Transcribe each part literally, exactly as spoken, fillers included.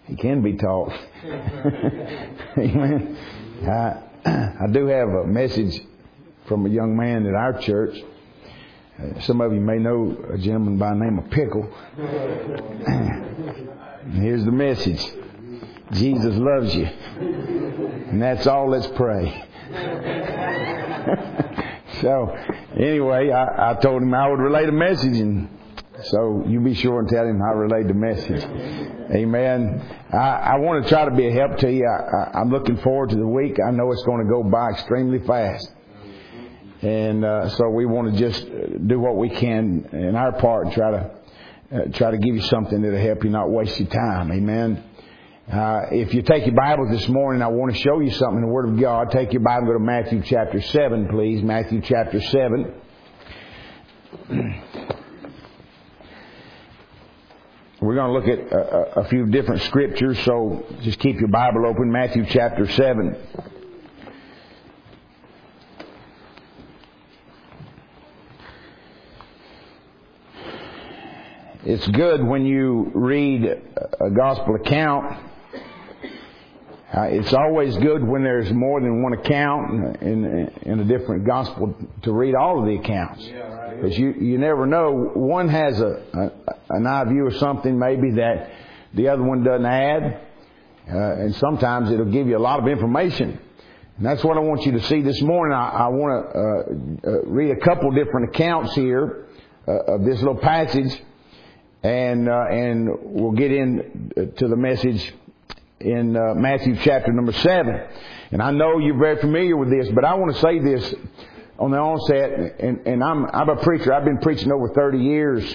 He can be taught. Amen. I, I do have a message from a young man at our church. Uh, some of you may know a gentleman by the name of Pickle. And here's the message. Jesus loves you. And that's all. Let's pray. So, anyway, I, I told him I would relay the message, and so you be sure and tell him I relayed the message. Amen. I, I want to try to be a help to you. I, I, I'm looking forward to the week. I know it's going to go by extremely fast. And uh, so we want to just do what we can in our part and try to uh, try to give you something that'll help you not waste your time. Amen. Uh, if you take your Bibles this morning, I want to show you something in the Word of God. Take your Bible and go to Matthew chapter seven, please. Matthew chapter seven. We're going to look at a, a few different scriptures, so just keep your Bible open. Matthew chapter seven. It's good when you read a gospel account. Uh, it's always good when there's more than one account in, in a different gospel to read all of the accounts. Because you, you never know. One has a, a an eye view of something maybe that the other one doesn't add. Uh, and sometimes it'll give you a lot of information. And that's what I want you to see this morning. I, I want to uh, uh, read a couple different accounts here uh, of this little passage. And uh, and we'll get in to the message in uh, Matthew chapter number seven. And I know you're very familiar with this, but I want to say this on the onset. And, and I'm I'm a preacher. I've been preaching over thirty years,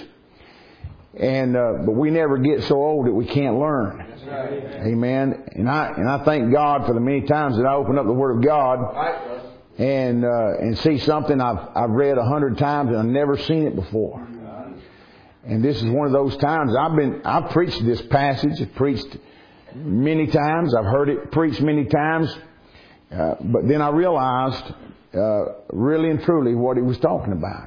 and uh, but we never get so old that we can't learn. That's right. Amen. And I and I thank God for the many times that I open up the Word of God and uh, and see something I've I've read a hundred times and I've never seen it before. And this is one of those times. I've been, I've preached this passage. I've preached many times. I've heard it preached many times. Uh, but then I realized, uh, really and truly what he was talking about.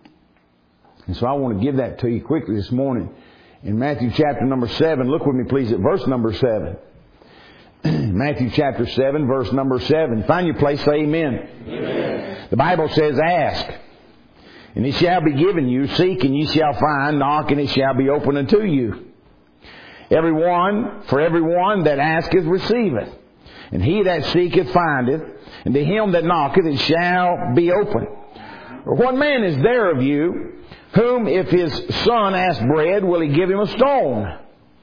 And so I want to give that to you quickly this morning. In Matthew chapter number seven, look with me please at verse number seven. Matthew chapter seven, verse number seven. Find your place, say amen. Amen. The Bible says, ask, and it shall be given you. Seek, and ye shall find. Knock, and it shall be opened unto you. Everyone, for everyone that asketh receiveth, and he that seeketh findeth, and to him that knocketh it shall be opened. Or what man is there of you, whom if his son ask bread, will he give him a stone?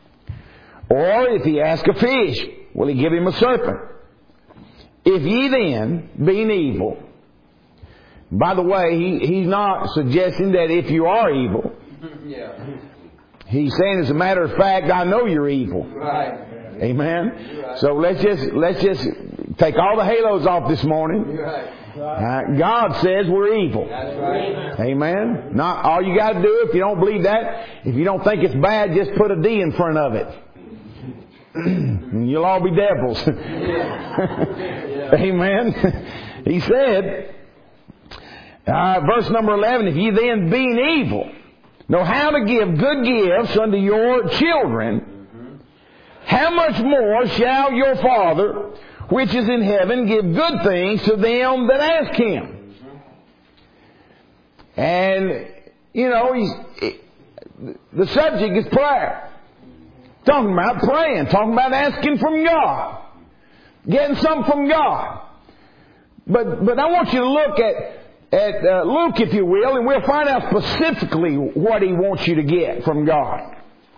Or if he ask a fish, will he give him a serpent? If ye then, being evil... By the way, he, he's not suggesting that if you are evil. Yeah. He's saying, as a matter of fact, I know you're evil. Right. Amen. Right. So let's just let's just take all the halos off this morning. Right. Uh, God says we're evil. That's right. Amen. Not all you got to do, if you don't believe that, if you don't think it's bad, just put a D in front of it. And you'll all be devils. Yeah. Amen. He said. Uh, verse number eleven, if ye then being evil know how to give good gifts unto your children, mm-hmm. how much more shall your Father which is in heaven give good things to them that ask Him? Mm-hmm. And, you know, he's, it, the subject is prayer. Talking about praying, talking about asking from God, getting something from God. But, but I want you to look at At uh, Luke, if you will, and we'll find out specifically what he wants you to get from God.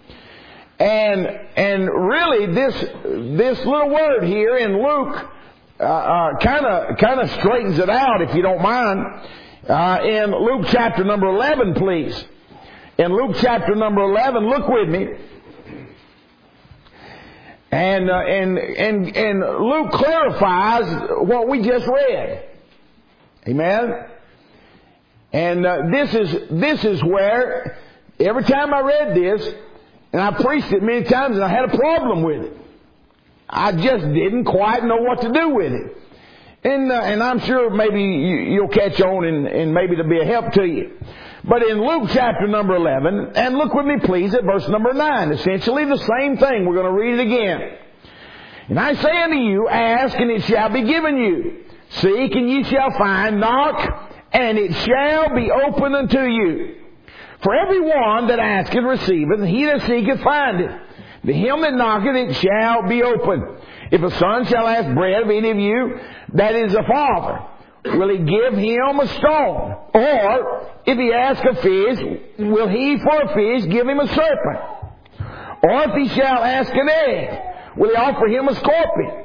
And and really, this this little word here in Luke kind of kind of straightens it out, if you don't mind. Uh, in Luke chapter number eleven, please. In Luke chapter number eleven, look with me. And uh, and and and Luke clarifies what we just read. Amen. And uh, this is this is where every time I read this, and I preached it many times, and I had a problem with it. I just didn't quite know what to do with it. And, uh, and I'm sure maybe you, you'll catch on and, and maybe it'll be a help to you. But in Luke chapter number eleven, and look with me please at verse number nine, essentially the same thing. We're going to read it again. And I say unto you, ask and it shall be given you. Seek and ye shall find. Knock and it shall be opened unto you. For every one that asketh receiveth, he that seeketh findeth. To him that knocketh it shall be opened. If a son shall ask bread of any of you that is a father, will he give him a stone? Or if he ask a fish, will he for a fish give him a serpent? Or if he shall ask an egg, will he offer him a scorpion?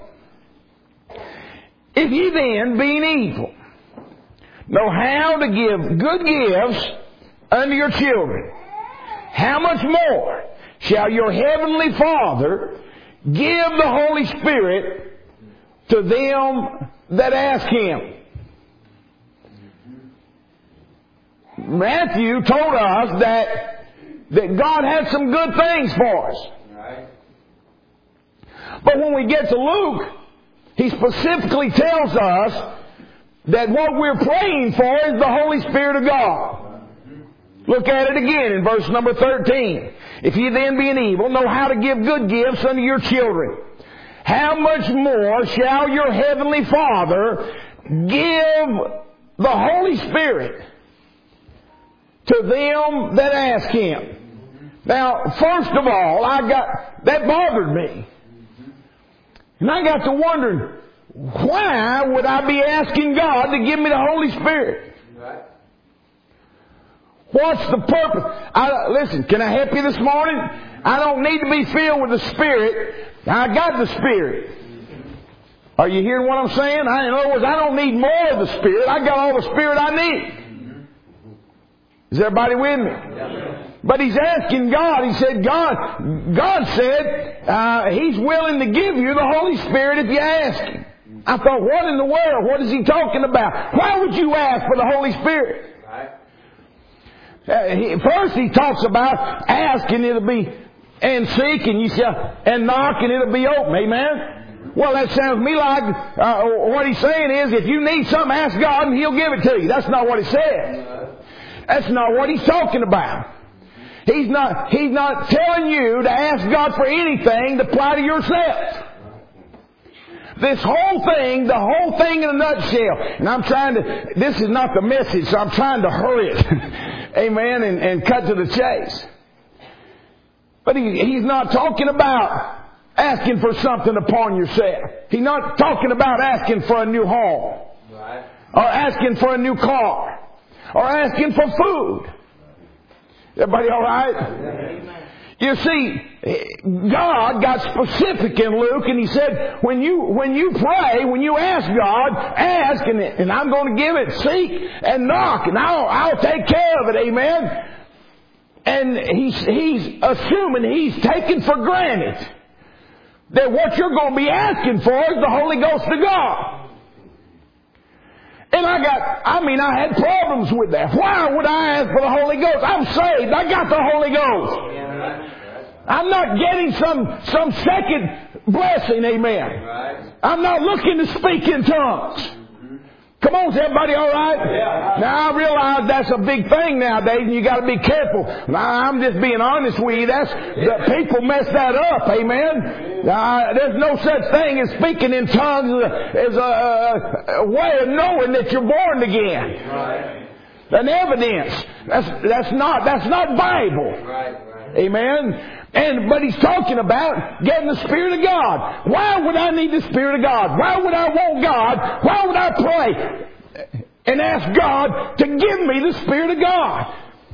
If ye then, being evil, know how to give good gifts unto your children, how much more shall your heavenly Father give the Holy Spirit to them that ask Him? Matthew told us that, that God had some good things for us. But when we get to Luke, he specifically tells us that what we're praying for is the Holy Spirit of God. Look at it again in verse number thirteen. If ye then being evil know how to give good gifts unto your children, how much more shall your heavenly Father give the Holy Spirit to them that ask Him? Now, first of all, I got, that bothered me. And I got to wondering, why would I be asking God to give me the Holy Spirit? What's the purpose? I, listen, can I help you this morning? I don't need to be filled with the Spirit. I got the Spirit. Are you hearing what I'm saying? I, in other words, I don't need more of the Spirit. I got all the Spirit I need. Is everybody with me? But he's asking God. He said, God, God said uh, He's willing to give you the Holy Spirit if you ask Him. I thought, what in the world? What is he talking about? Why would you ask for the Holy Spirit? Uh, he, first he talks about ask and it'll be, and seek and you shall, and knock and it'll be open. Amen? Well, that sounds to me like uh, what he's saying is if you need something, ask God and He'll give it to you. That's not what he said. That's not what he's talking about. He's not, he's not telling you to ask God for anything to apply to yourself. This whole thing, the whole thing in a nutshell, and I'm trying to, this is not the message, so I'm trying to hurry it. Amen, and, and cut to the chase. But he, he's not talking about asking for something upon yourself. He's not talking about asking for a new home. Right. Or asking for a new car. Or asking for food. Everybody all right? Amen. You see, God got specific in Luke, and He said, when you when you pray, when you ask God, ask, and, and I'm going to give it. Seek and knock, and I'll, I'll take care of it. Amen. And he's, he's assuming, he's taking for granted that what you're going to be asking for is the Holy Ghost of God. And I got, I mean, I had problems with that. Why would I ask for the Holy Ghost? I'm saved. I got the Holy Ghost. I'm not getting some, some second blessing, amen. I'm not looking to speak in tongues. Come on, is everybody all right? Yeah. Now, I realize that's a big thing nowadays, and you got to be careful. Now, I'm just being honest with you. That's, the people mess that up, amen. Uh, there's no such thing as speaking in tongues as a, a, a way of knowing that you're born again. Right. An evidence. That's that's not that's not Bible. Right, right. Amen. And but he's talking about getting the Spirit of God. Why would I need the Spirit of God? Why would I want God? Why would I pray and ask God to give me the Spirit of God?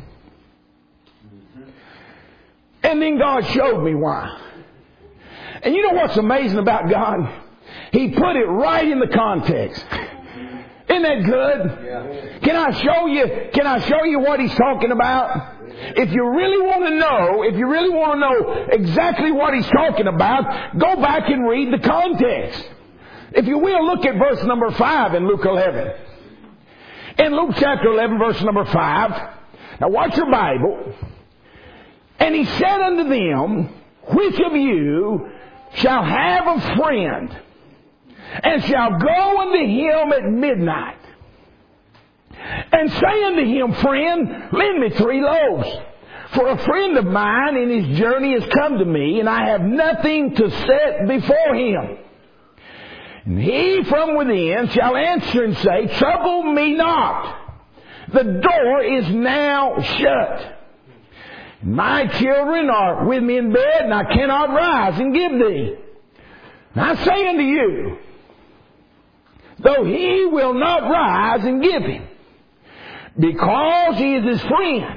And then God showed me why. And you know what's amazing about God? He put it right in the context. Isn't that good? Yeah. Can I show you, can I show you what he's talking about? If you really want to know, if you really want to know exactly what he's talking about, go back and read the context. If you will, look at verse number five in Luke eleven. In Luke chapter eleven, verse number five. Now watch your Bible. And he said unto them, which of you shall have a friend, and shall go unto him at midnight, and say unto him, Friend, lend me three loaves. For a friend of mine in his journey has come to me, and I have nothing to set before him. And he from within shall answer and say, Trouble me not. The door is now shut. My children are with me in bed, and I cannot rise and give thee. And I say unto you, though he will not rise and give him, because he is his friend,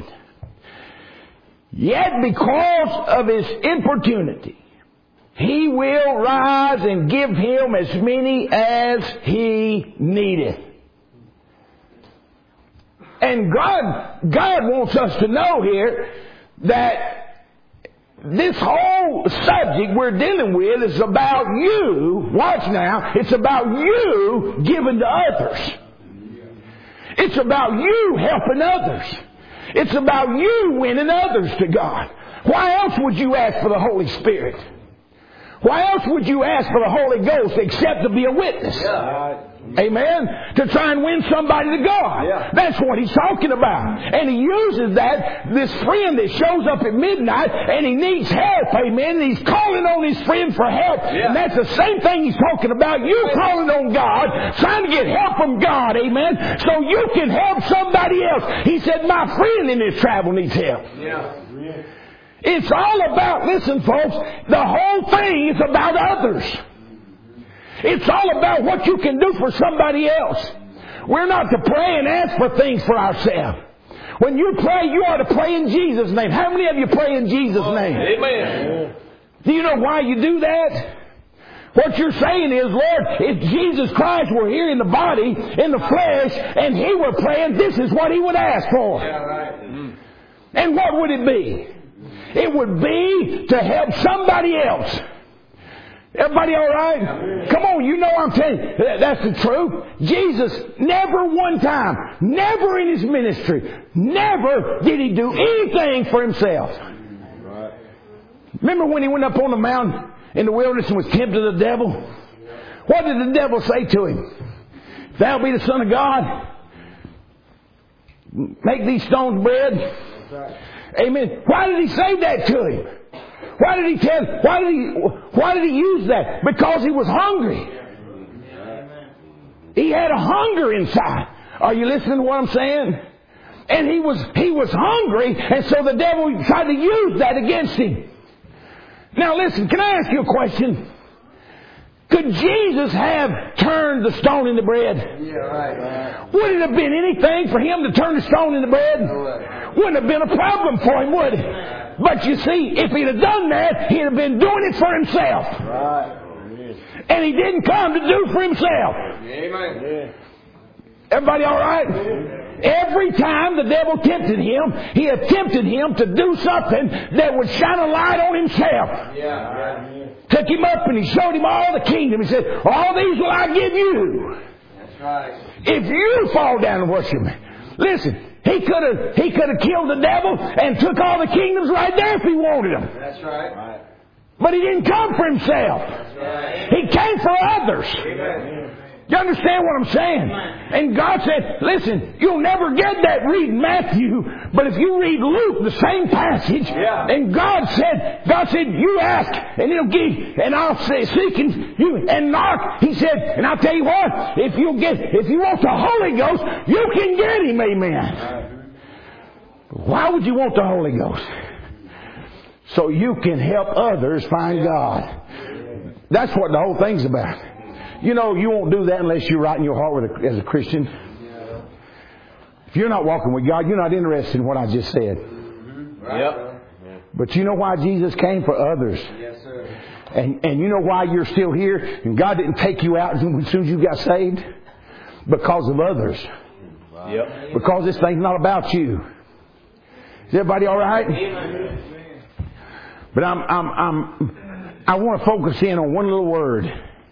yet because of his importunity, he will rise and give him as many as he needeth. And God, God wants us to know here that this whole subject we're dealing with is about you. Watch now. It's about you giving to others. It's about you helping others. It's about you winning others to God. Why else would you ask for the Holy Spirit? Why else would you ask for the Holy Ghost except to be a witness? Yeah. Amen? To try and win somebody to God. Yeah. That's what he's talking about. And he uses that, this friend that shows up at midnight and he needs help. Amen? And he's calling on his friend for help. Yeah. And that's the same thing he's talking about. You calling on God, trying to get help from God. Amen? So you can help somebody else. He said, my friend in this travel needs help. Yeah. It's all about, listen folks, the whole thing is about others. It's all about what you can do for somebody else. We're not to pray and ask for things for ourselves. When you pray, you ought to pray in Jesus' name. How many of you pray in Jesus' name? Amen. Do you know why you do that? What you're saying is, Lord, if Jesus Christ were here in the body, in the flesh, and He were praying, this is what He would ask for. Yeah, right. Mm. And what would it be? It would be to help somebody else. Everybody all right? Come on, you know I'm telling you. That's the truth. Jesus never one time, never in His ministry, never did He do anything for Himself. Remember when He went up on the mountain in the wilderness and was tempted of the devil? What did the devil say to Him? If thou be the Son of God, make these stones bread. Amen. Why did He say that to him? Why did he tell? Why did he? Why did he use that? Because he was hungry. He had a hunger inside. Are you listening to what I'm saying? And he was he was hungry, and so the devil tried to use that against him. Now listen, can I ask you a question? Could Jesus have turned the stone into bread? Yeah, right. Would it have been anything for Him to turn the stone into bread? Right. Wouldn't have been a problem for Him, would it? But you see, if He'd have done that, He'd have been doing it for Himself. Right. And He didn't come to do for Himself. Amen. Everybody all right? Every time the devil tempted Him, he attempted Him to do something that would shine a light on Himself. Yeah. Took Him up and He showed Him all the kingdom. He said, all these will I give you. That's right. If you fall down and worship me. Listen, He could have he could have killed the devil and took all the kingdoms right there if He wanted them. That's right. But He didn't come for Himself. That's right. He came for others. Amen. You understand what I'm saying? And God said, listen, you'll never get that reading Matthew, but if you read Luke, the same passage, yeah. and God said, God said, you ask, and He'll give, and I'll say, seek and you and knock. He said, and I'll tell you what, if you get, if you want the Holy Ghost, you can get Him, amen. Why would you want the Holy Ghost? So you can help others find God. That's what the whole thing's about. You know, you won't do that unless you're right in your heart with a, as a Christian. If you're not walking with God, you're not interested in what I just said. Yep. But you know why Jesus came? For others. Yes, sir. And, and you know why you're still here? And God didn't take you out as soon as you got saved? Because of others. Yep. Because this thing's not about you. Is everybody all right? Amen. But I'm, I'm, I'm, I want to focus in on one little word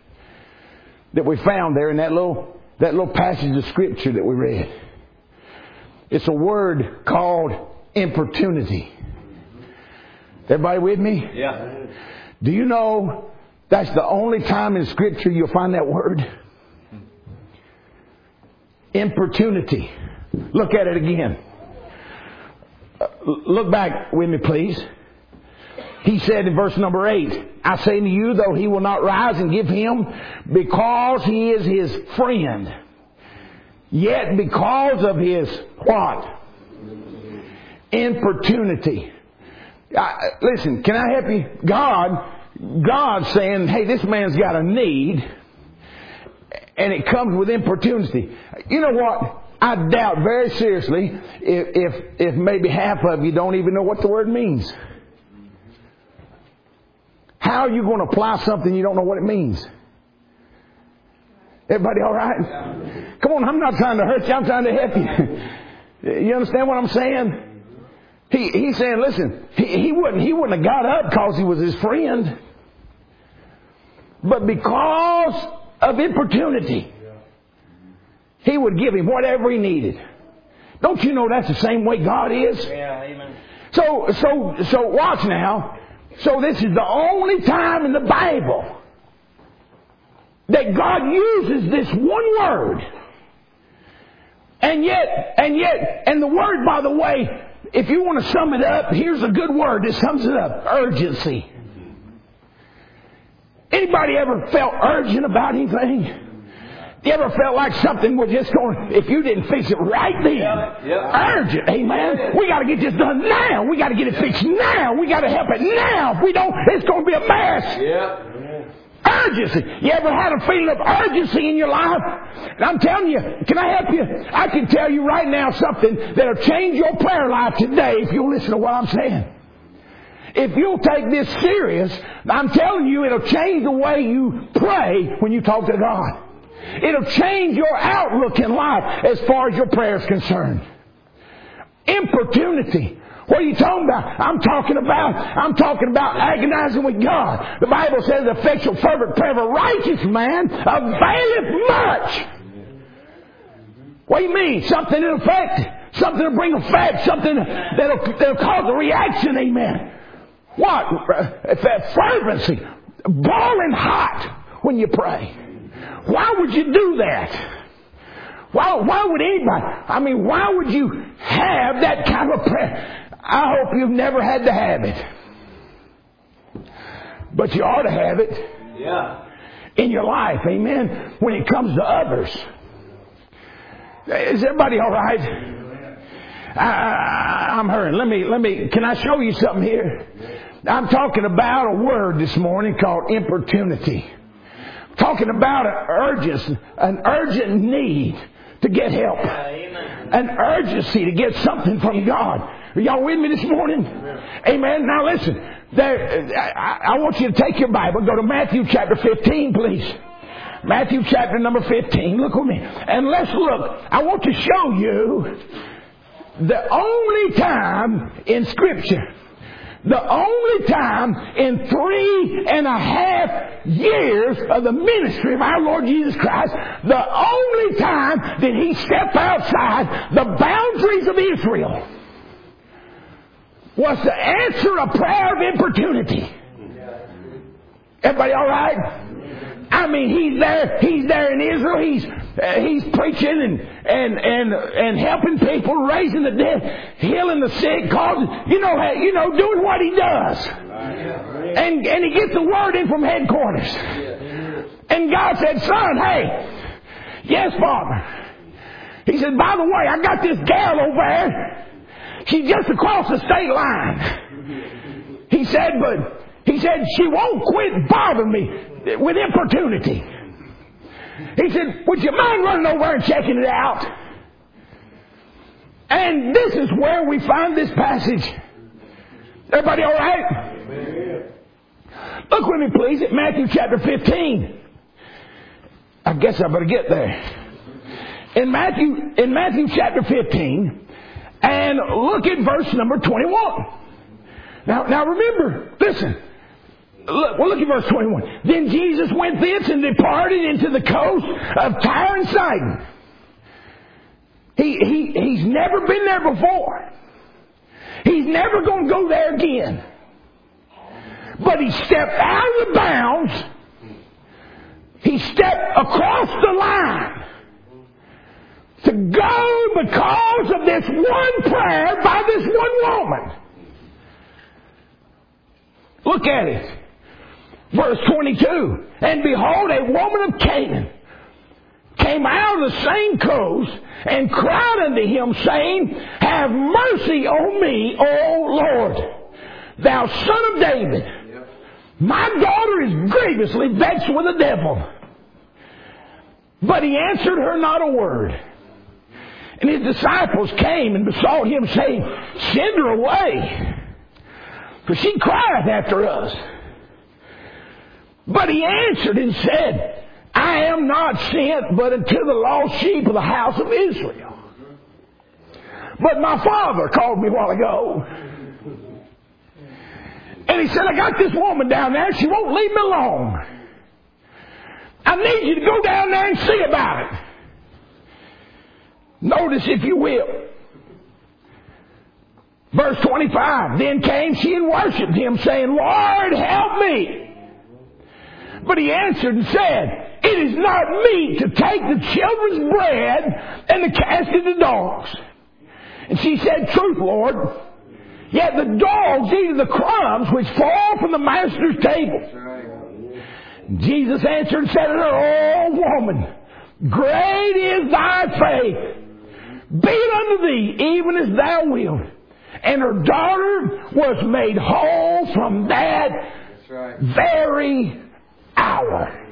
that we found there in that little that little passage of Scripture that we read. It's a word called importunity. Everybody with me? Yeah. Do you know That's the only time in Scripture you'll find that word. Importunity. Look at it again. Look back with me, please. He said in verse number eight, I say to you, though he will not rise and give him, because he is his friend, yet because of his what? Importunity. I, listen, can I help you? God, God's saying, hey, this man's got a need, and it comes with importunity. You know what? I doubt very seriously if, if, if maybe half of you don't even know what the word means. How are you going to apply something you don't know what it means? Everybody all right? Come on, I'm not trying to hurt you. I'm trying to help you. You understand what I'm saying? He, he's saying, listen, he, he wouldn't, he wouldn't have got up because he was his friend. But because of importunity, he would give him whatever he needed. Don't you know that's the same way God is? Yeah, amen. So, so, so watch now. So this is the only time in the Bible that God uses this one word. And yet, and yet, and the word, by the way, if you want to sum it up, here's a good word that sums it up. Urgency. Anybody ever felt urgent about anything? You ever felt like something was just going, if you didn't fix it right then, yeah, yeah. urgent, amen. We got to get this done now. We got to get it fixed now. We got to help it now. If we don't, it's going to be a mess. Yeah. Urgency. You ever had a feeling of urgency in your life? And I'm telling you, can I help you? I can tell you right now something that'll change your prayer life today if you'll listen to what I'm saying. If you'll take this serious, I'm telling you, it'll change the way you pray when you talk to God. It'll change your outlook in life as far as your prayer is concerned. Importunity. What are you talking about? I'm talking about, I'm talking about agonizing with God. The Bible says the effectual fervent prayer of a righteous man availeth much. What do you mean? Something in effect. Something to bring effect. Something that'll, that'll cause a reaction. Amen. What? Fervency. Boiling hot when you pray. Why would you do that? Why, why would anybody? I mean, why would you have that kind of prayer? I hope you've never had to have it. But you ought to have it. Yeah. In your life, amen, when it comes to others. Is everybody all right? I, I, I'm hurrying. Let me, let me, can I show you something here? I'm talking about a word this morning called importunity. Talking about an urgent, an urgent need to get help. An urgency to get something from God. Are y'all with me this morning? Amen. Now listen, there, I, I want you to take your Bible, go to Matthew chapter fifteen, please. Matthew chapter number fifteen. Look with me. And let's look. I want to show you the only time in Scripture, the only time in three and a half years of the ministry of our Lord Jesus Christ, the only time that He stepped outside the boundaries of Israel was to answer a prayer of importunity. Everybody all right? I mean, He's there. He's there in Israel. He's uh, He's preaching and and and and helping people, raising the dead, healing the sick, causing you know you know doing what He does. And and He gets the word in from headquarters. And God said, "Son, hey, yes, Father." He said, "By the way, I got this gal over there. She's just across the state line." He said, "But." He said, "She won't quit bothering me with importunity." He said, "Would you mind running over and checking it out?" And this is where we find this passage. Everybody all right? Amen. Look with me, please, at Matthew chapter fifteen. I guess I better get there. In Matthew, in Matthew chapter fifteen, and look at verse number twenty-one. Now, now remember, listen. Look, well, look at verse twenty-one. Then Jesus went thence and departed into the coast of Tyre and Sidon. He, he, he's never been there before. He's never going to go there again. But he stepped out of the bounds step across the line to go because of this one prayer by this one woman. Look at it. Verse twenty-two. And behold, a woman of Canaan came out of the same coast and cried unto him, saying, Have mercy on me, O Lord, thou son of David. My daughter is grievously vexed with the devil. But he answered her not a word. And his disciples came and besought him, saying, Send her away, for she crieth after us. But he answered and said, I am not sent but unto the lost sheep of the house of Israel. But my father called me a while ago. And he said, I got this woman down there. She won't leave me alone. I need you to go down there and see about it. Notice, if you will. Verse twenty-five. Then came she and worshipped him, saying, Lord, help me. But he answered and said, It is not meet to take the children's bread and to cast it to dogs. And she said, Truth, Lord. Yet the dogs eat of the crumbs which fall from the master's table. Jesus answered and said to her, O woman, great is thy faith. Be it unto thee, even as thou wilt. And her daughter was made whole from that very hour.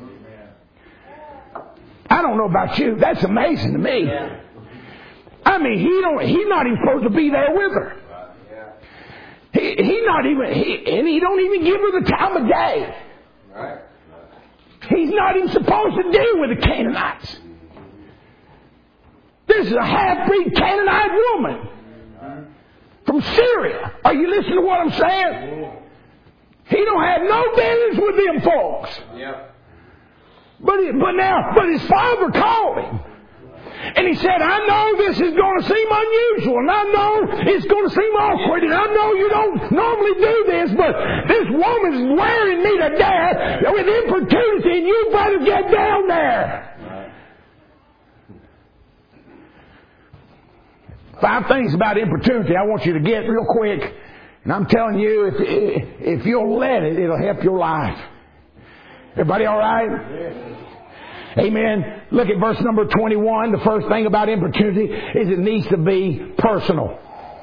I don't know about you. That's amazing to me. I mean, he don't. He's not even supposed to be there with her. He, he not even, he, and he don't even give her the time of day. He's not even supposed to deal with the Canaanites. This is a half-breed Canaanite woman from Syria. Are you listening to what I'm saying? He don't have no business with them folks. But he, but now, but his father called him. And he said, I know this is going to seem unusual, and I know it's going to seem awkward, and I know you don't normally do this, but this woman's wearing me to death with importunity, and you better get down there. Five things about importunity I want you to get real quick. And I'm telling you, if, if you'll let it, it'll help your life. Everybody all right? Amen. Look at verse number twenty-one. The first thing about importunity is it needs to be personal.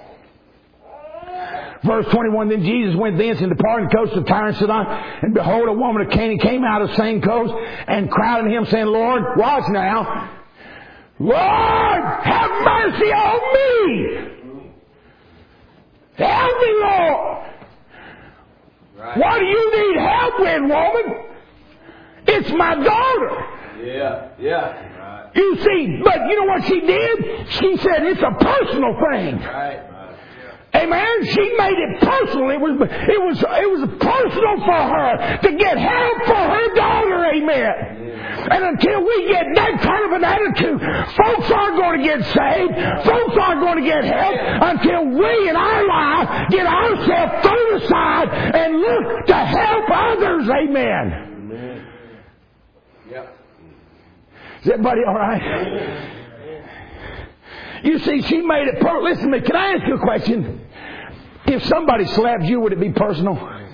Verse twenty-one, Then Jesus went thence and departed the coast of Tyre and Sidon. And behold, a woman of Canaan came out of the same coast and cried unto him, saying, Lord, watch now. Lord, have mercy on me. Help me, Lord. Right. What do you need help with, woman? It's my daughter. Yeah, yeah. Right. You see, but you know what she did? She said it's a personal thing. Right. Amen. She made it personal. It was, it was, it was personal for her to get help for her daughter. Amen. Yeah. And until we get that kind of an attitude, folks aren't going to get saved. Folks aren't going to get help until we in our life get ourselves thrown aside and look to help others. Amen. Amen. Yep. Is everybody all right? You see, she made it per- Listen to me. Can I ask you a question? If somebody slapped you, would it be personal?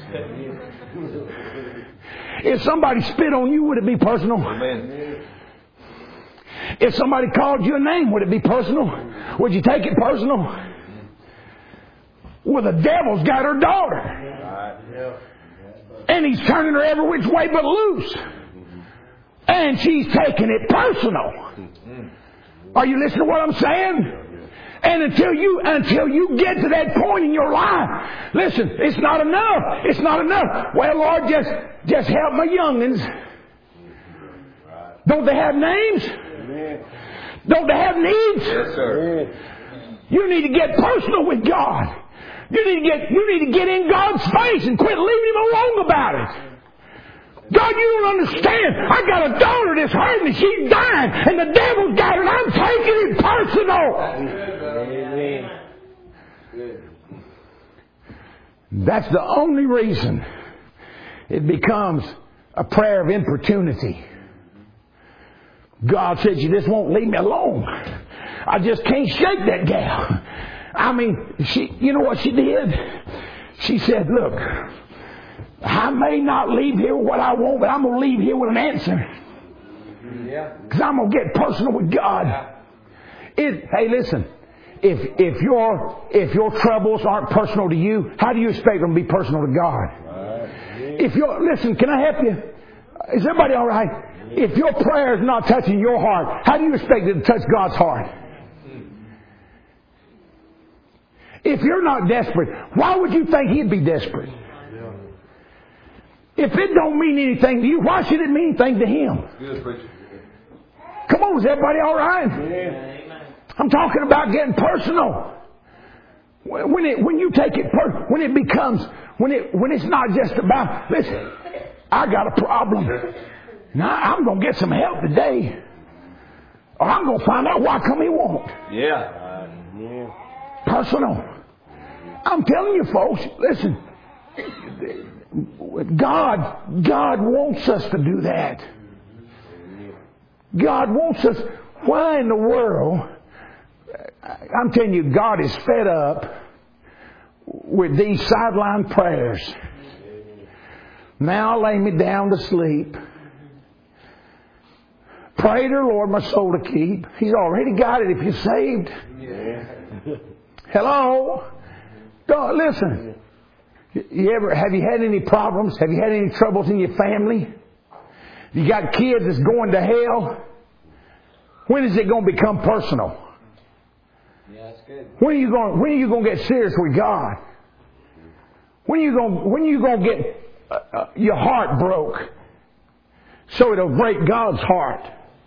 If somebody spit on you, would it be personal? Amen. If somebody called you a name, would it be personal? Would you take it personal? Well, the devil's got her daughter. And he's turning her every which way but loose. And she's taking it personal. Are you listening to what I'm saying? And until you until you get to that point in your life, listen, it's not enough. It's not enough. Well, Lord, just just help my youngins. Don't they have names? Don't they have needs? Yes, sir. You need to get personal with God. You need to get you need to get in God's face and quit leaving Him alone about it. God, you don't understand. I got a daughter that's hurting and she's dying, and the devil's got her, and I'm taking it personal. Amen. That's the only reason it becomes a prayer of importunity. God said, you just won't leave me alone. I just can't shake that gal. I mean, she, you know what she did? She said, look, I may not leave here with what I want, but I'm going to leave here with an answer. Because I'm going to get personal with God. It, hey, listen. If if your if your troubles aren't personal to you, how do you expect them to be personal to God? If you're listen, can I help you? Is everybody all right? If your prayer is not touching your heart, how do you expect it to touch God's heart? If you're not desperate, why would you think He'd be desperate? If it don't mean anything to you, why should it mean anything to Him? Come on, is everybody all right? I'm talking about getting personal. When it, when you take it, per, when it becomes, when it, when it's not just about, listen, I got a problem. Now I'm going to get some help today, or I'm going to find out why come He won't. Yeah. Uh, yeah. Personal. I'm telling you, folks. Listen, God, God wants us to do that. God wants us. Why in the world? I'm telling you, God is fed up with these sideline prayers. Now lay me down to sleep. Pray to the Lord my soul to keep. He's already got it if you're saved. Yeah. Hello? God, listen. You ever have you had any problems? Have you had any troubles in your family? You got kids that's going to hell? When is it going to become personal? Yeah, that's good. When are you going? When are you going to get serious with God? When are you going? When are you going to get uh, uh, your heart broke, so it'll break God's heart?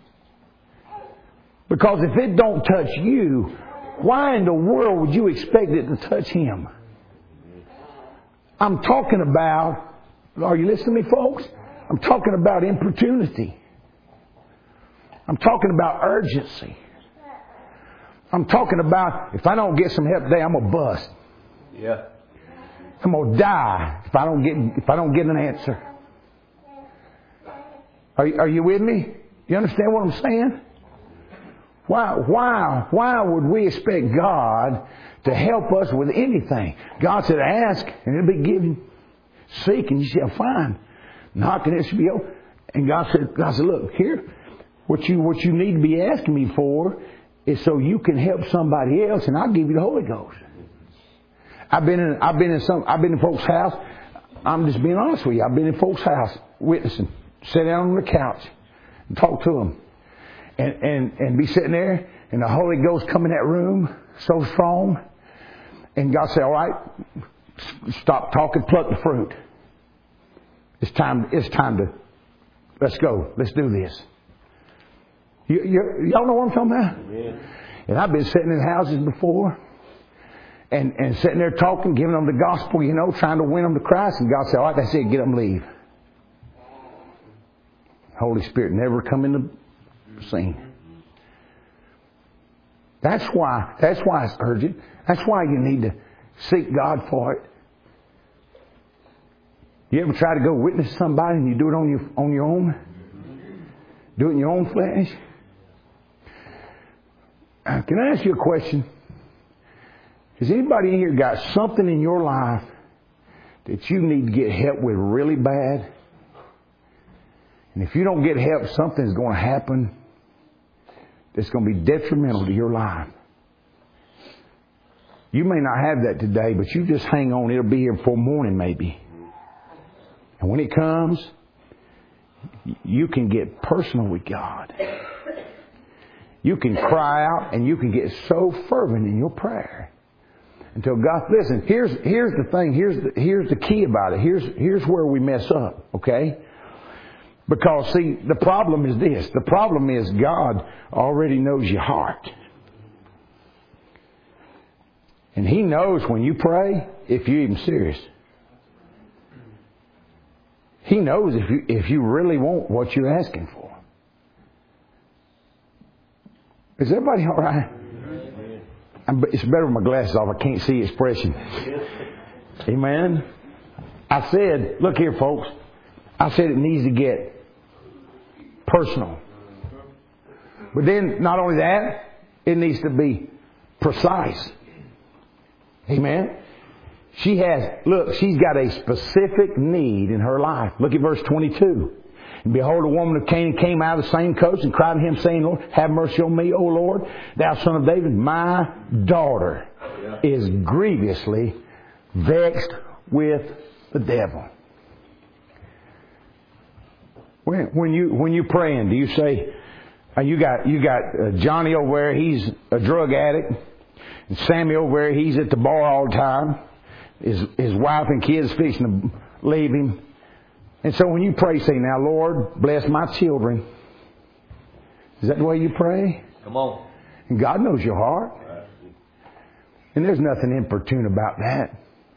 Because if it don't touch you, why in the world would you expect it to touch Him? I'm talking about. Are you listening to me, folks? I'm talking about importunity. I'm talking about urgency. I'm talking about if I don't get some help today, I'm gonna bust. Yeah. I'm gonna die if I don't get if I don't get an answer. Are you, are you with me? You understand what I'm saying? Why why why would we expect God to help us with anything? God said, "Ask and it'll be given. Seek and you shall find. Knock and it shall be open." And God said, "God said, look here, what you what you need to be asking me for." Is so you can help somebody else, and I'll give you the Holy Ghost. I've been in, I've been in some, I've been in folks' house. I'm just being honest with you. I've been in folks' house, witnessing, sit down on the couch, and talk to them, and and and be sitting there, and the Holy Ghost come in that room so strong, and God say, "All right, stop talking, pluck the fruit. It's time. It's time to let's go. Let's do this." You, you, y'all know what I'm talking about? Yeah. And I've been sitting in houses before and, and sitting there talking, giving them the gospel, you know, trying to win them to Christ. And God said, all right, that's it, get them leave. Holy Spirit never come in the scene. That's why, that's why it's urgent. That's why you need to seek God for it. You ever try to go witness to somebody and you do it on your, on your own? Do it in your own flesh? Uh, can I ask you a question? Has anybody in here got something in your life that you need to get help with really bad? And if you don't get help, something's going to happen that's going to be detrimental to your life. You may not have that today, but you just hang on. It'll be here before morning maybe. And when it comes, you can get personal with God. You can cry out and you can get so fervent in your prayer until God. Listen, here's here's the thing. Here's the, here's the key about it. Here's here's where we mess up. Okay. Because see, the problem is this. The problem is God already knows your heart, and He knows when you pray if you're even serious. He knows if you if you really want what you're asking for. Is everybody all right? I'm, it's better with my glasses off. I can't see expression. Amen. I said, look here, folks. I said it needs to get personal. But then, not only that, it needs to be precise. Amen? She has, look, she's got a specific need in her life. Look at verse twenty-two. And behold, a woman of Canaan came out of the same coast and cried to him, saying, Lord, have mercy on me, O Lord, thou son of David. My daughter is grievously vexed with the devil. When, when you when you praying, do you say, uh, you got you got uh, Johnny over there, he's a drug addict, and Sammy over there, he's at the bar all the time. His his wife and kids fixing to leave him. And so when you pray, say, now, Lord, bless my children. Is that the way you pray? Come on. And God knows your heart. And there's nothing importune about that.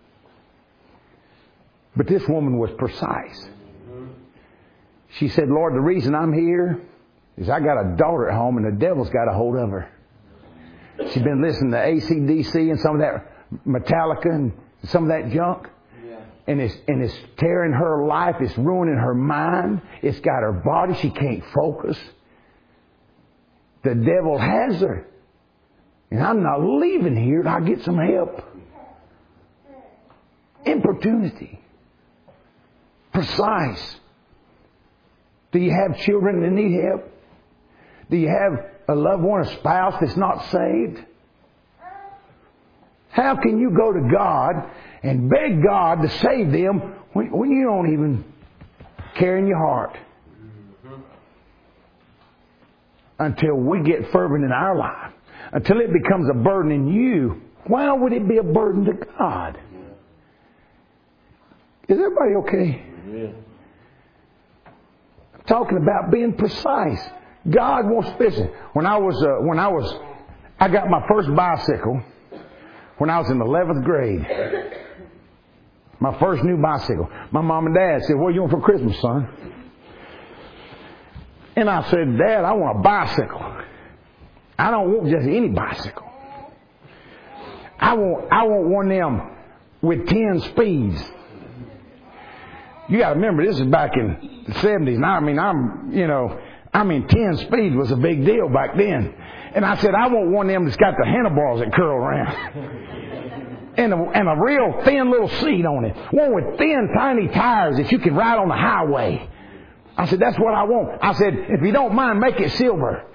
But this woman was precise. She said, Lord, the reason I'm here is I got a daughter at home and the devil's got a hold of her. She's been listening to A C D C and some of that Metallica and some of that junk. And it's, and it's tearing her life. It's ruining her mind. It's got her body. She can't focus. The devil has her. And I'm not leaving here till I get some help. Importunity. Precise. Do you have children that need help? Do you have a loved one, a spouse that's not saved? How can you go to God and beg God to save them when, when you don't even care in your heart? Until we get fervent in our life. Until it becomes a burden in you. Why would it be a burden to God? Is everybody okay? Yeah. I'm talking about being precise. God wants, listen, when I was, uh, when I was, I got my first bicycle when I was in the eleventh grade. My first new bicycle. My mom and dad said, what do you want for Christmas, son? And I said, Dad, I want a bicycle. I don't want just any bicycle. I want, I want one of them with ten speeds. You got to remember, this is back in the seventies. Now, I mean, I'm, you know, I mean, ten speed was a big deal back then. And I said, I want one of them that's got the handlebars that curl around. and, a, and a real thin little seat on it. One with thin, tiny tires that you can ride on the highway. I said, that's what I want. I said, if you don't mind, make it silver.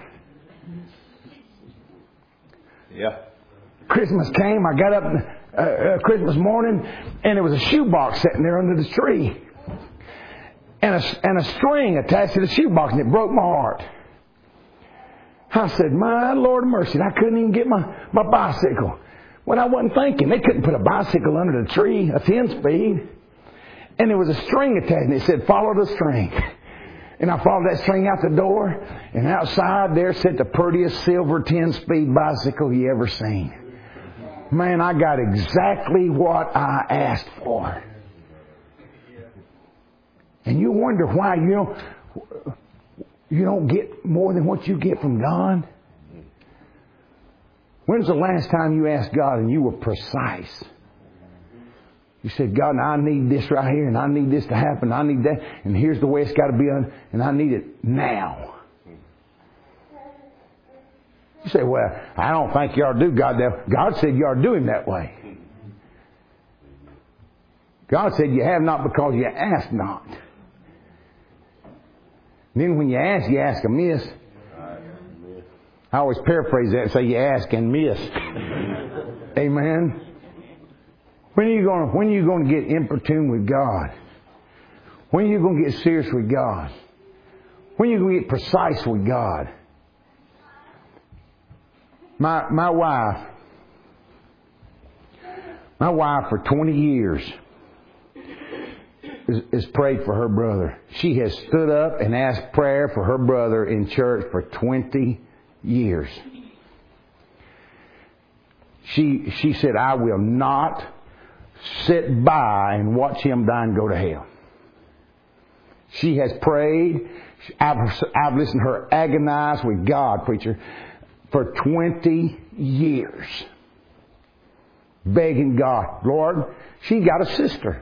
Yeah. Christmas came. I got up uh, uh, Christmas morning, and there was a shoebox sitting there under the tree. And a, and a string attached to the shoebox, and it broke my heart. I said, my Lord of mercy, I couldn't even get my, my bicycle. When I wasn't thinking, they couldn't put a bicycle under the tree, a ten speed. And there was a string attached, and it said, follow the string. And I followed that string out the door, and outside there sat the prettiest silver ten speed bicycle you ever seen. Man, I got exactly what I asked for. And you wonder why you don't, you don't get more than what you get from God? When's the last time you asked God and you were precise? You said, God, now I need this right here, and I need this to happen, I need that, and here's the way it's got to be done, and I need it now. You say, well, I don't think you ought to do God that. God said you ought to do Him that way. God said you have not because you ask not. And then when you ask, you ask amiss. I always paraphrase that and say you ask and miss. Amen. When are you going? When are you going to get importune with God? When are you going to get serious with God? When are you going to get precise with God? My my wife, my wife for twenty years has, has prayed for her brother. She has stood up and asked prayer for her brother in church for twenty years. She she said, I will not sit by and watch him die and go to hell. She has prayed. I've, I've listened to her agonize with God, preacher, for twenty years. Begging God, Lord, she got a sister.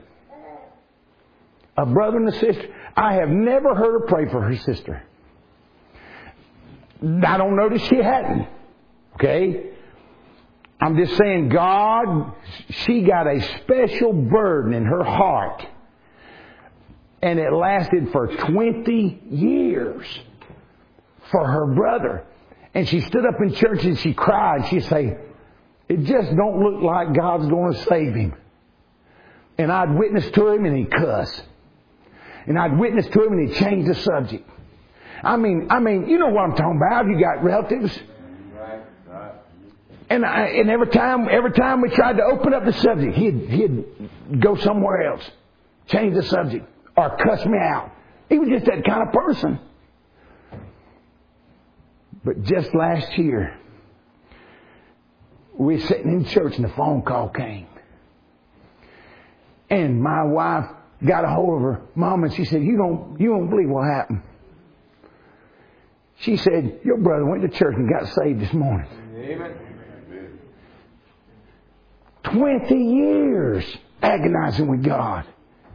A brother and a sister. I have never heard her pray for her sister. I don't notice she hadn't. Okay? I'm just saying God, she got a special burden in her heart. And it lasted for twenty years for her brother. And she stood up in church and she cried. She'd say, it just don't look like God's going to save him. And I'd witness to him and he'd cuss. And I'd witness to him and he'd change the subject. I mean, I mean, you know what I'm talking about. You got relatives. Right, right. And I, and every time, every time we tried to open up the subject, he'd, he'd go somewhere else. Change the subject. Or cuss me out. He was just that kind of person. But just last year, we were sitting in church and the phone call came. And my wife got a hold of her mom and she said, you don't, you don't believe what happened. She said, your brother went to church and got saved this morning. Amen. Twenty years agonizing with God.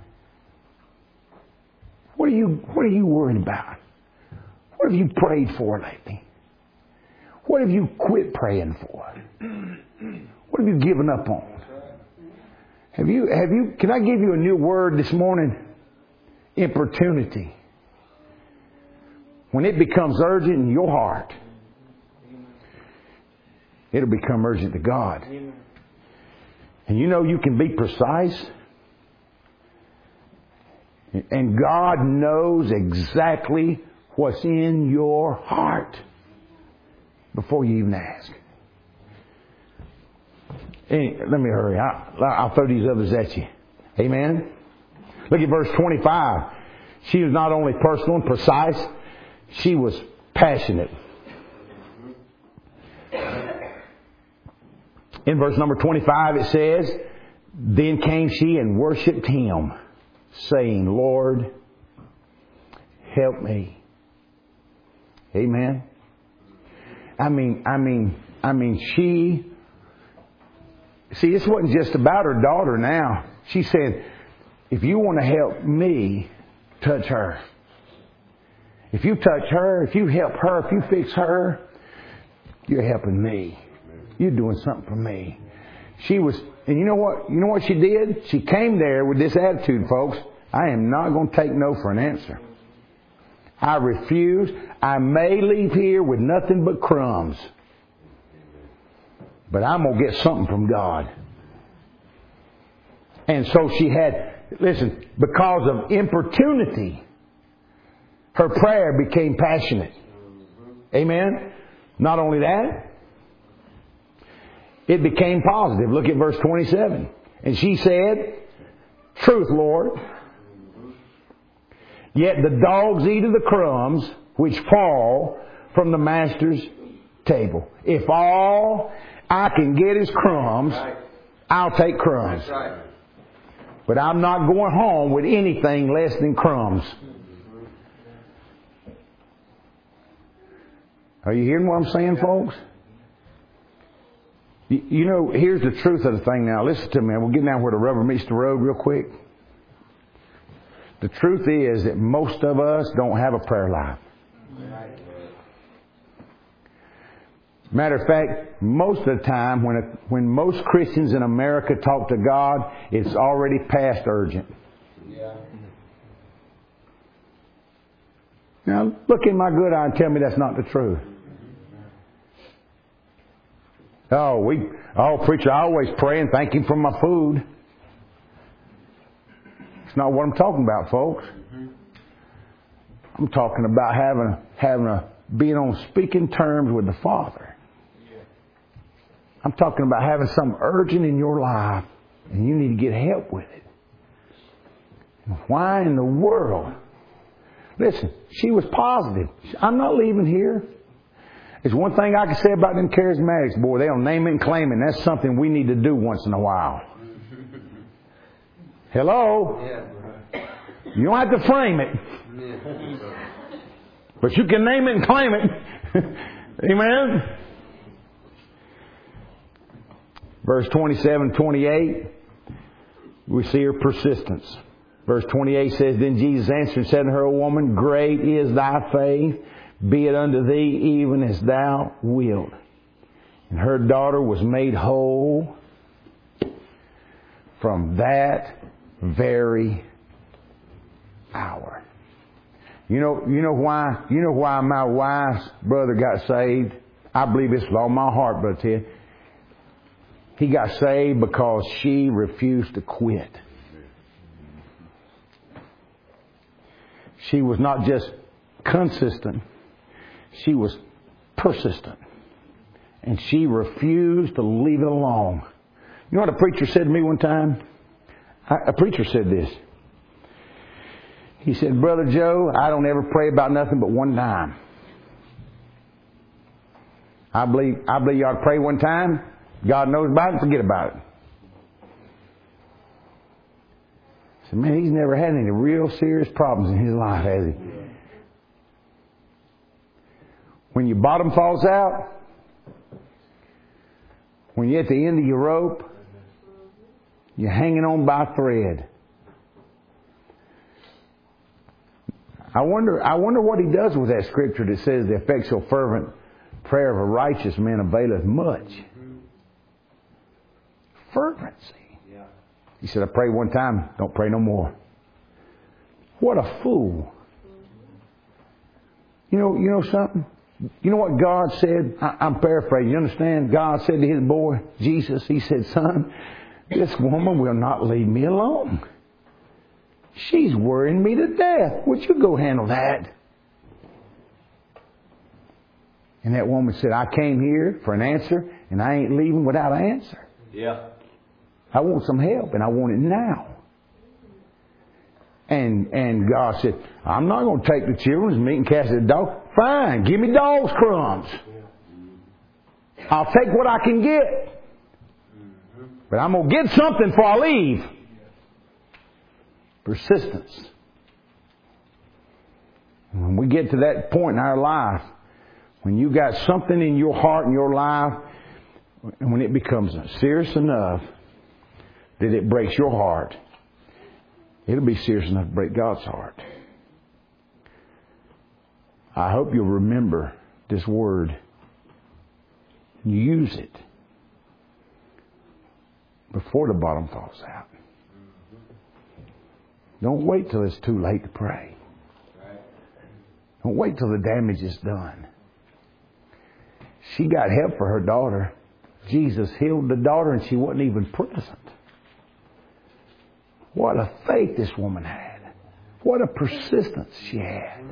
What are you, what are you worried about? What have you prayed for lately? What have you quit praying for? What have you given up on? Have you, have you, can I give you a new word this morning? Importunity. When it becomes urgent in your heart, it'll become urgent to God. And you know you can be precise. And God knows exactly what's in your heart before you even ask. Hey, let me hurry. I'll, I'll throw these others at you. Amen? Look at verse twenty-five. She was not only personal and precise, she was passionate. In verse number twenty-five it says, then came she and worshipped him, saying, Lord, help me. Amen. I mean, I mean, I mean, she, see, this wasn't just about her daughter now. She said, if you want to help me, touch her. If you touch her, if you help her, if you fix her, you're helping me. You're doing something for me. She was, and you know what? You know what she did? She came there with this attitude, folks. I am not going to take no for an answer. I refuse. I may leave here with nothing but crumbs. But I'm going to get something from God. And so she had, listen, because of importunity, her prayer became passionate. Amen? Not only that, it became positive. Look at verse twenty-seven. And she said, truth, Lord. Yet the dogs eat of the crumbs which fall from the master's table. If all I can get is crumbs, I'll take crumbs. But I'm not going home with anything less than crumbs. Are you hearing what I'm saying, folks? You know, here's the truth of the thing now. Listen to me. We'll get down where the rubber meets the road real quick. The truth is that most of us don't have a prayer life. Matter of fact, most of the time when a, when most Christians in America talk to God, it's already past urgent. Yeah. Now, look in my good eye and tell me that's not the truth. Oh, we, oh, preacher, I always pray and thank Him for my food. It's not what I'm talking about, folks. I'm talking about having a, having a, being on speaking terms with the Father. I'm talking about having something urgent in your life and you need to get help with it. Why in the world? Listen, she was positive. I'm not leaving here. There's one thing I can say about them charismatics, boy, they'll name it and claim it. And that's something we need to do once in a while. Hello? You don't have to frame it. But you can name it and claim it. Amen? Verse twenty-seven, twenty-eight, we see her persistence. Verse twenty-eight says, then Jesus answered and said to her, O woman, great is thy faith. Be it unto thee even as thou wilt. And her daughter was made whole from that very hour. You know, you know why, you know why my wife's brother got saved? I believe it's with all my heart, Brother Ted. He got saved because she refused to quit. She was not just consistent, she was persistent. And she refused to leave it alone. You know what a preacher said to me one time? A preacher said this. He said, Brother Joe, I don't ever pray about nothing but one time. I believe I believe you ought to pray one time. God knows about it and forget about it. I said, man, he's never had any real serious problems in his life, has he? When your bottom falls out, when you're at the end of your rope, you're hanging on by a thread. I wonder, I wonder what he does with that scripture that says the effectual fervent prayer of a righteous man availeth much. Fervency. He said, I pray one time, don't pray no more. What a fool. You know, you know something? You know what God said? I, I'm paraphrasing. You understand? God said to his boy, Jesus, he said, son, this woman will not leave me alone. She's worrying me to death. Would you go handle that? And that woman said, I came here for an answer, and I ain't leaving without an answer. Yeah. I want some help, and I want it now. And and God said, I'm not going to take the children's meat and cast it to the dog. Fine, give me dog's crumbs. I'll take what I can get. But I'm going to get something before I leave. Persistence. When we get to that point in our life, when you got something in your heart and your life, and when it becomes serious enough that it breaks your heart, it'll be serious enough to break God's heart. I hope you'll remember this word. Use it before the bottom falls out. Don't wait till it's too late to pray. Don't wait till the damage is done. She got help for her daughter. Jesus healed the daughter and she wasn't even present. What a faith this woman had. What a persistence she had.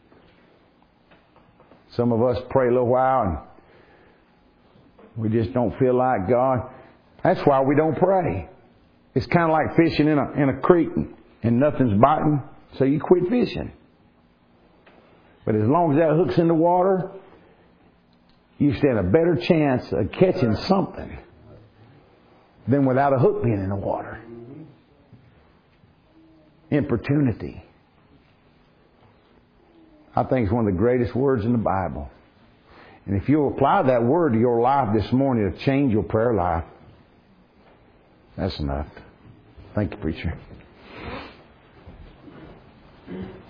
Some of us pray a little while and we just don't feel like God. That's why we don't pray. It's kind of like fishing in a, in a creek and nothing's biting, so you quit fishing. But as long as that hook's in the water, you stand a better chance of catching something than without a hook being in the water. Importunity. I think it's one of the greatest words in the Bible. And if you'll apply that word to your life this morning, it'll change your prayer life. That's enough. Thank you, preacher.